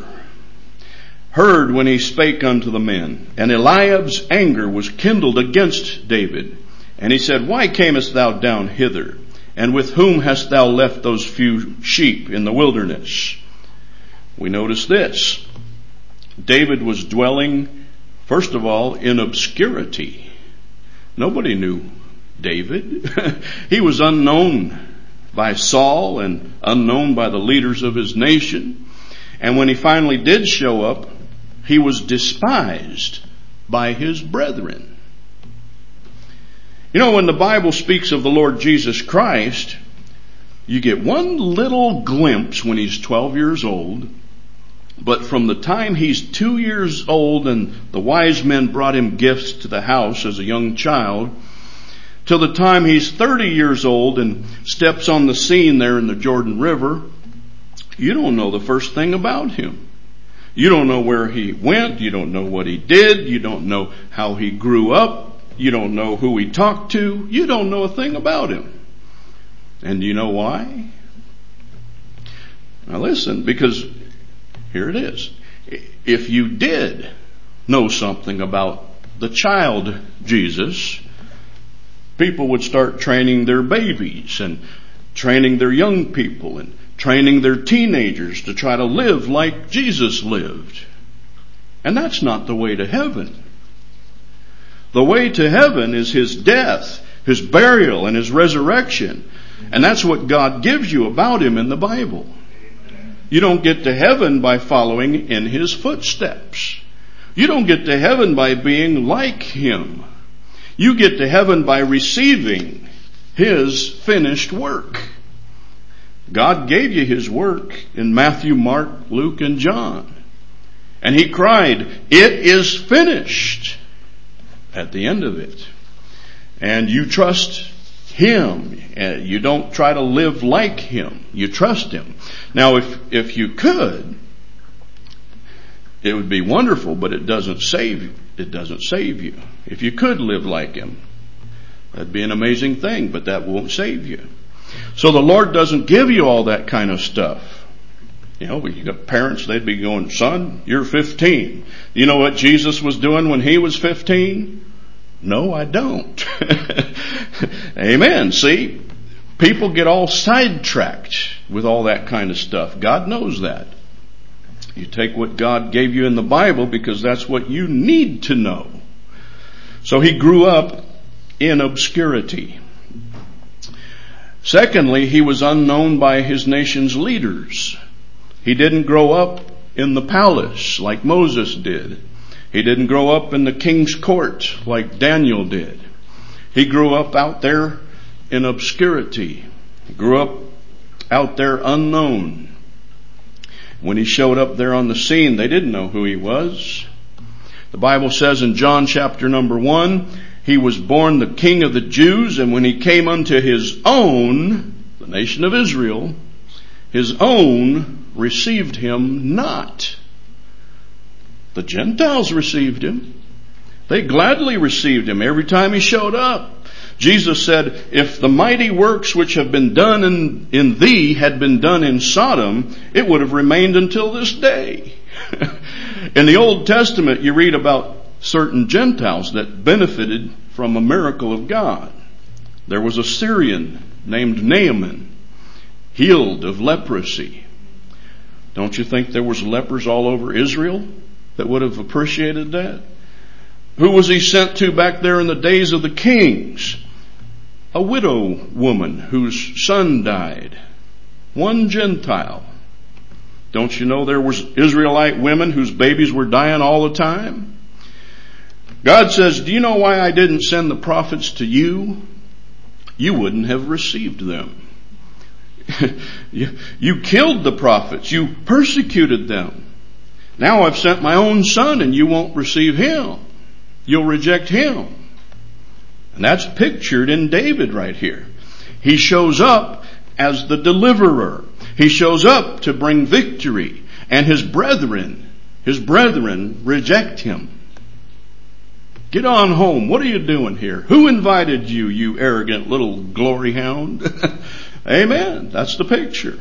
[SPEAKER 1] heard when he spake unto the men. And Eliab's anger was kindled against David. And he said, Why camest thou down hither? And with whom hast thou left those few sheep in the wilderness? We notice this. David was dwelling, first of all, in obscurity. Nobody knew David. He was unknown by Saul and unknown by the leaders of his nation. And when he finally did show up, he was despised by his brethren. You know, when the Bible speaks of the Lord Jesus Christ, you get one little glimpse when he's 12 years old. But from the time he's 2 years old and the wise men brought him gifts to the house as a young child, till the time he's 30 years old and steps on the scene there in the Jordan River, you don't know the first thing about him. You don't know where he went. You don't know what he did. You don't know how he grew up. You don't know who he talked to. You don't know a thing about him. And you know why? Now listen, because here it is. If you did know something about the child Jesus, people would start training their babies and training their young people and training their teenagers to try to live like Jesus lived. And that's not the way to heaven. The way to heaven is his death, his burial, and his resurrection. And that's what God gives you about him in the Bible. You don't get to heaven by following in his footsteps. You don't get to heaven by being like him. You get to heaven by receiving his finished work. God gave you his work in Matthew, Mark, Luke, and John. And he cried, "It is finished," at the end of it. And you trust him. You don't try to live like him. You trust him. Now, if you could, it would be wonderful, but it doesn't save you. It doesn't save you. If you could live like him, that'd be an amazing thing, but that won't save you. So the Lord doesn't give you all that kind of stuff. You know, you got parents, they'd be going, "Son, you're 15. You know what Jesus was doing when he was 15? No, I don't. Amen. See, people get all sidetracked with all that kind of stuff. God knows that. You take what God gave you in the Bible because that's what you need to know. So he grew up in obscurity. Secondly, he was unknown by his nation's leaders. He didn't grow up in the palace like Moses did. He didn't grow up in the king's court like Daniel did. He grew up out there in obscurity. He grew up out there unknown. When he showed up there on the scene, they didn't know who he was. The Bible says in John chapter number 1, he was born the King of the Jews, and when he came unto his own, the nation of Israel, his own received him not. The Gentiles received him. They gladly received him every time he showed up. Jesus said, if the mighty works which have been done in thee had been done in Sodom, it would have remained until this day. In the Old Testament, you read about certain Gentiles that benefited from a miracle of God. There was a Syrian named Naaman, healed of leprosy. Don't you think there was lepers all over Israel that would have appreciated that? Who was he sent to back there in the days of the kings? A widow woman whose son died. One Gentile. Don't you know there was Israelite women whose babies were dying all the time? God says, do you know why I didn't send the prophets to you? You wouldn't have received them. You killed the prophets. You persecuted them. Now I've sent my own son and you won't receive him. You'll reject him. And that's pictured in David right here. He shows up as the deliverer. He shows up to bring victory. And his brethren reject him. Get on home. What are you doing here? Who invited you, you arrogant little glory hound? Amen. That's the picture.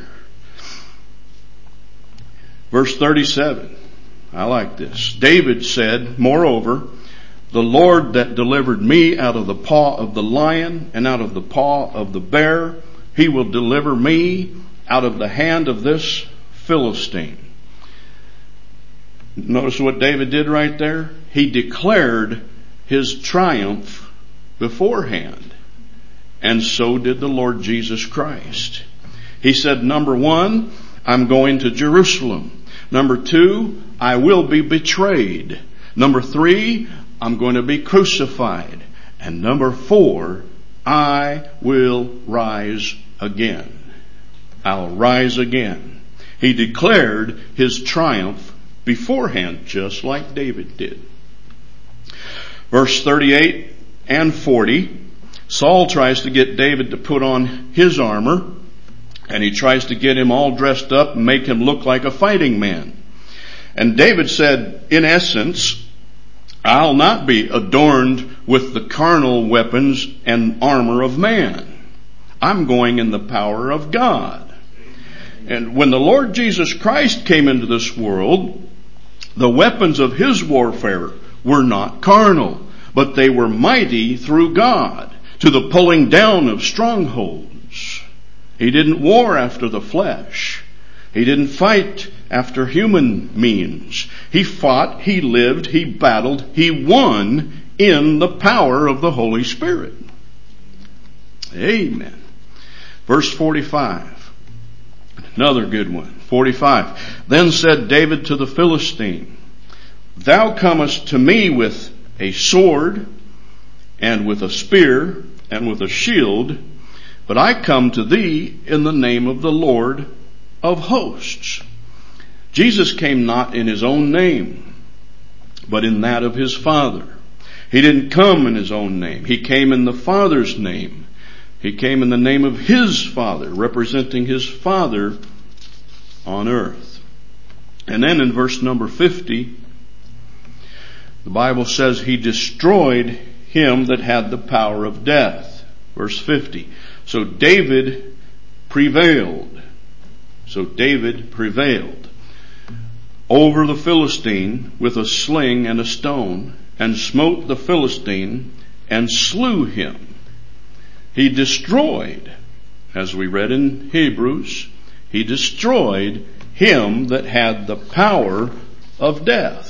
[SPEAKER 1] Verse 37. I like this. David said, moreover, the Lord that delivered me out of the paw of the lion and out of the paw of the bear, he will deliver me out of the hand of this Philistine. Notice what David did right there? He declared his triumph beforehand. And so did the Lord Jesus Christ. He said, number 1, I'm going to Jerusalem. Number 2, I will be betrayed. Number 3, I'm going to be crucified. And number 4, I will rise again. I'll rise again. He declared his triumph beforehand, just like David did. Verse 38 and 40, Saul tries to get David to put on his armor, and he tries to get him all dressed up and make him look like a fighting man. And David said, in essence, I'll not be adorned with the carnal weapons and armor of man. I'm going in the power of God. And when the Lord Jesus Christ came into this world, the weapons of his warfare were not carnal, but they were mighty through God to the pulling down of strongholds. He didn't war after the flesh. He didn't fight after human means. He fought, he lived, he battled, he won in the power of the Holy Spirit. Amen. Verse 45. Another good one. 45. Then said David to the Philistine, thou comest to me with a sword and with a spear and with a shield, but I come to thee in the name of the Lord of hosts. Jesus came not in his own name, but in that of his Father. He didn't come in his own name. He came in the Father's name. He came in the name of his Father, representing his Father on earth. And then in verse number 50, the Bible says he destroyed him that had the power of death. Verse 50. So David prevailed. Over the Philistine with a sling and a stone, and smote the Philistine and slew him. He destroyed, as we read in Hebrews, he destroyed him that had the power of death.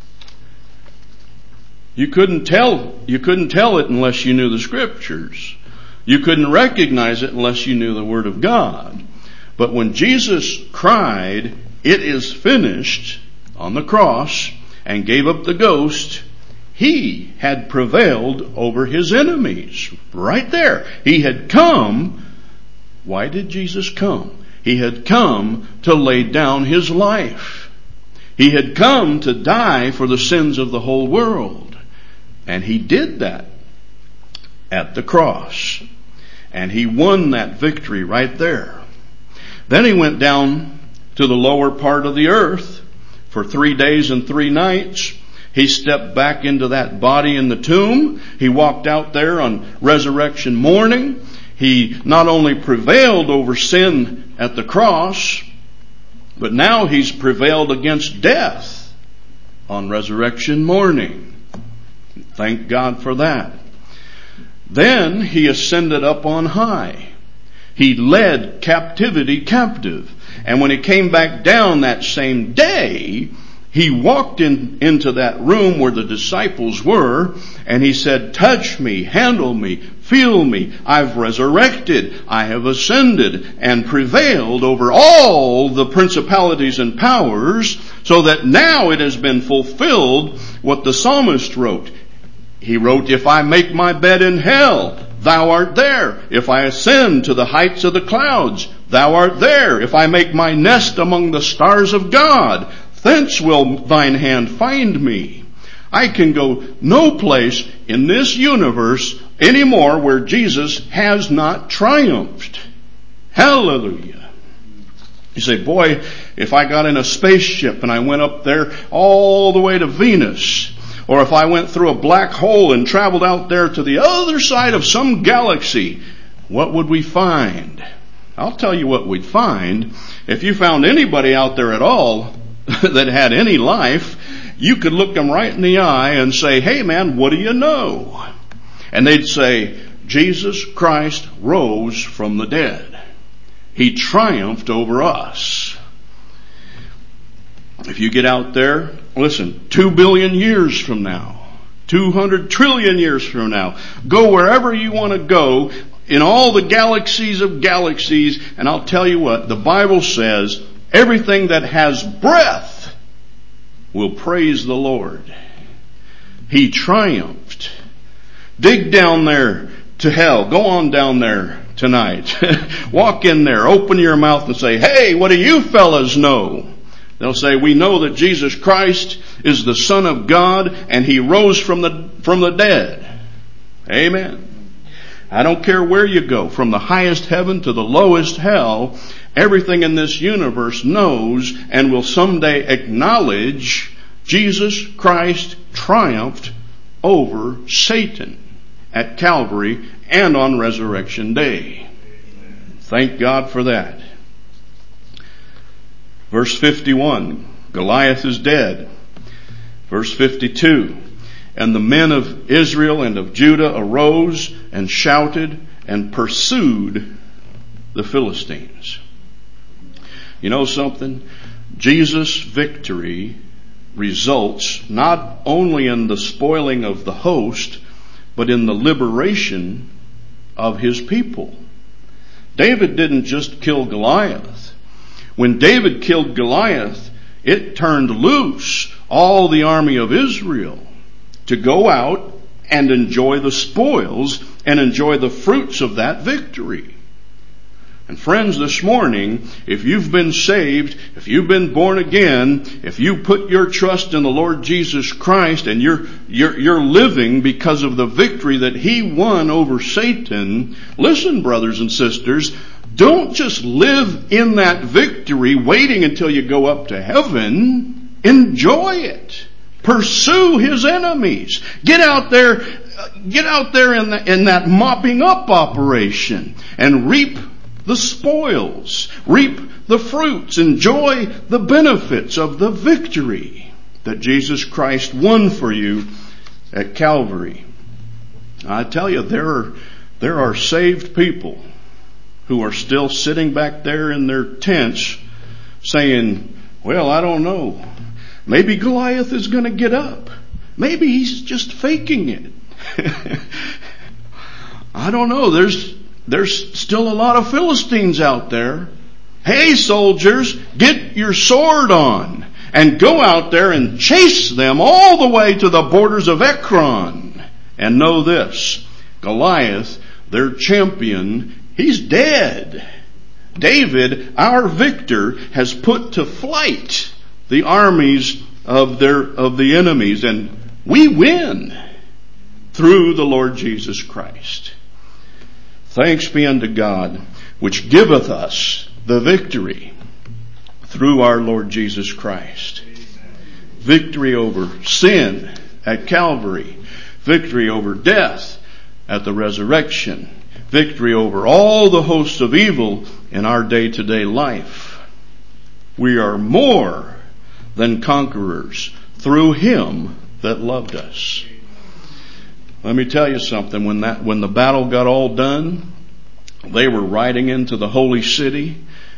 [SPEAKER 1] You couldn't tell it unless you knew the scriptures. You couldn't recognize it unless you knew the Word of God. But when Jesus cried, it is finished, on the cross, and gave up the ghost, he had prevailed over his enemies. Right there. He had come. Why did Jesus come? He had come to lay down his life. He had come to die for the sins of the whole world. And he did that at the cross. And he won that victory right there. Then he went down to the lower part of the earth for 3 days and 3 nights. He stepped back into that body in the tomb. He walked out there on resurrection morning. He not only prevailed over sin at the cross, but now he's prevailed against death on resurrection morning. Thank God for that. Then he ascended up on high. He led captivity captive. And when he came back down that same day, he walked into that room where the disciples were, and he said, touch me, handle me, feel me. I've resurrected, I have ascended and prevailed over all the principalities and powers, so that now it has been fulfilled what the psalmist wrote. He wrote, if I make my bed in hell, thou art there. If I ascend to the heights of the clouds, thou art there. If I make my nest among the stars of God, thence will thine hand find me. I can go no place in this universe anymore where Jesus has not triumphed. Hallelujah. You say, boy, if I got in a spaceship and I went up there all the way to Venus, or if I went through a black hole and traveled out there to the other side of some galaxy, what would we find? I'll tell you what we'd find. If you found anybody out there at all that had any life, you could look them right in the eye and say, hey man, what do you know? And they'd say, Jesus Christ rose from the dead. He triumphed over us. If you get out there, listen, 2 billion years from now, 200 trillion years from now, go wherever you want to go in all the galaxies of galaxies, and I'll tell you what, the Bible says, everything that has breath will praise the Lord. He triumphed. Dig down there to hell. Go on down there tonight. Walk in there. Open your mouth and say, hey, what do you fellas know? They'll say, we know that Jesus Christ is the Son of God and He rose from the dead. Amen. I don't care where you go, from the highest heaven to the lowest hell, everything in this universe knows and will someday acknowledge Jesus Christ triumphed over Satan at Calvary and on Resurrection Day. Thank God for that. Verse 51, Goliath is dead. Verse 52, and the men of Israel and of Judah arose and shouted and pursued the Philistines. You know something? Jesus' victory results not only in the spoiling of the host, but in the liberation of his people. David didn't just kill Goliath. When David killed Goliath, it turned loose all the army of Israel to go out and enjoy the spoils and enjoy the fruits of that victory. And friends, this morning, if you've been saved, if you've been born again, if you put your trust in the Lord Jesus Christ and you're living because of the victory that He won over Satan, listen, brothers and sisters, don't just live in that victory waiting until you go up to heaven. Enjoy it. Pursue His enemies. Get out there in that mopping up operation and reap the spoils, reap the fruits, enjoy the benefits of the victory that Jesus Christ won for you at Calvary. I tell you, there are saved people who are still sitting back there in their tents saying, well, I don't know. Maybe Goliath is going to get up. Maybe he's just faking it. I don't know. There's still a lot of Philistines out there. Hey, soldiers, get your sword on and go out there and chase them all the way to the borders of Ekron. And know this, Goliath, their champion, he's dead. David, our victor, has put to flight the armies of the enemies, and we win through the Lord Jesus Christ. Thanks be unto God, which giveth us the victory through our Lord Jesus Christ. Victory over sin at Calvary. Victory over death at the resurrection. Victory over all the hosts of evil in our day-to-day life. We are more than conquerors through Him that loved us. Let me tell you something. When the battle got all done, they were riding into the holy city,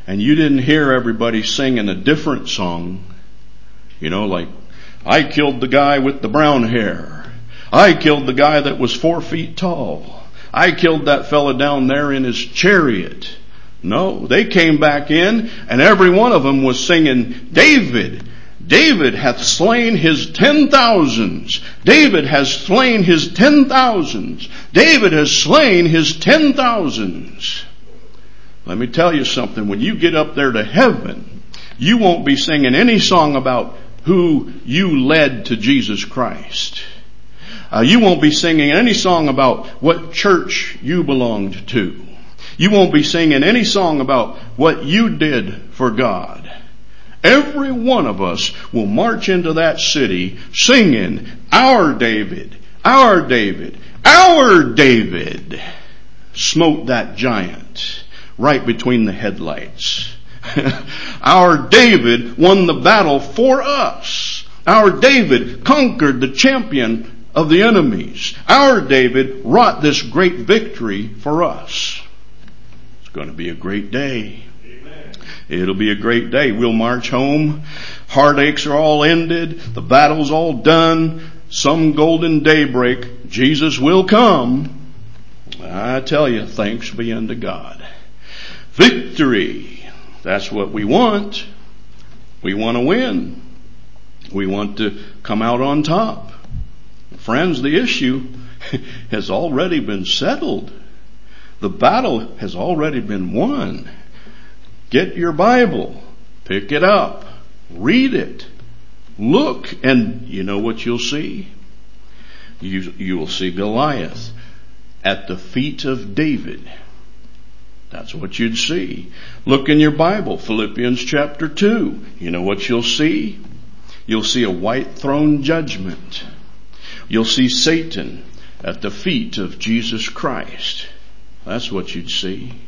[SPEAKER 1] and you didn't hear everybody singing a different song, like, I killed the guy with the brown hair. I killed the guy that was 4 feet tall. I killed that fella down there in his chariot. No, they came back in, and every one of them was singing, David. David hath slain his 10,000s. David has slain his 10,000s. David has slain his 10,000s. Let me tell you something. When you get up there to heaven, you won't be singing any song about who you led to Jesus Christ. You won't be singing any song about what church you belonged to. You won't be singing any song about what you did for God. Every one of us will march into that city singing, Our David, our David, our David smote that giant right between the headlights. Our David won the battle for us. Our David conquered the champion of the enemies. Our David wrought this great victory for us. It's going to be a great day. Amen. It'll be a great day. We'll march home. Heartaches are all ended. The battle's all done. Some golden daybreak, Jesus will come. I tell you, thanks be unto God. Victory. That's what we want. We want to win. We want to come out on top. Friends, the issue has already been settled. The battle has already been won. Get your Bible. Pick it up. Read it. Look, and you know what you'll see? You will see Goliath at the feet of David. That's what you'd see. Look in your Bible, Philippians chapter 2. You know what you'll see? You'll see a white throne judgment. You'll see Satan at the feet of Jesus Christ. That's what you'd see.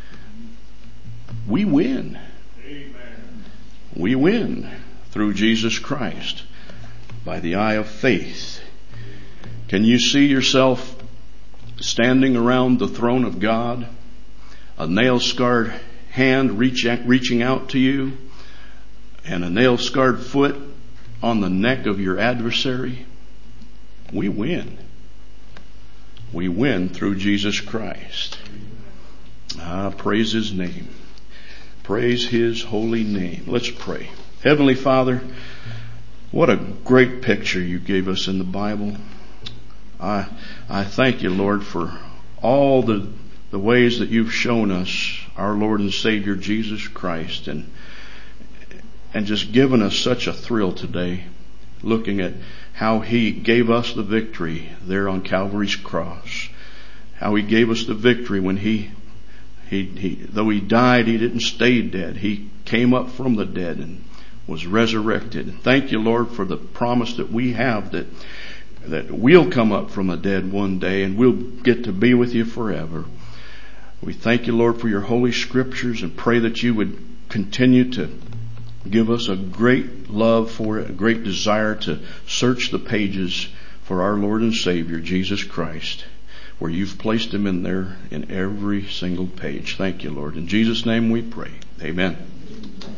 [SPEAKER 1] We win. Amen. We win through Jesus Christ by the eye of faith. Can you see yourself standing around the throne of God? A nail-scarred hand reaching out to you, and a nail-scarred foot on the neck of your adversary? We win. We win through Jesus Christ. Praise His name. Praise His holy name. Let's pray. Heavenly Father, what a great picture you gave us in the Bible. I thank you, Lord, for all the ways that you've shown us our Lord and Savior Jesus Christ, and just given us such a thrill today, looking at how He gave us the victory there on Calvary's cross. How He gave us the victory when He though He died, He didn't stay dead. He came up from the dead and was resurrected. Thank you, Lord, for the promise that we have that we'll come up from the dead one day and we'll get to be with you forever. We thank you, Lord, for your holy scriptures, and pray that you would continue to give us a great love for it, a great desire to search the pages for our Lord and Savior, Jesus Christ, where you've placed Him in there in every single page. Thank you, Lord. In Jesus' name we pray. Amen.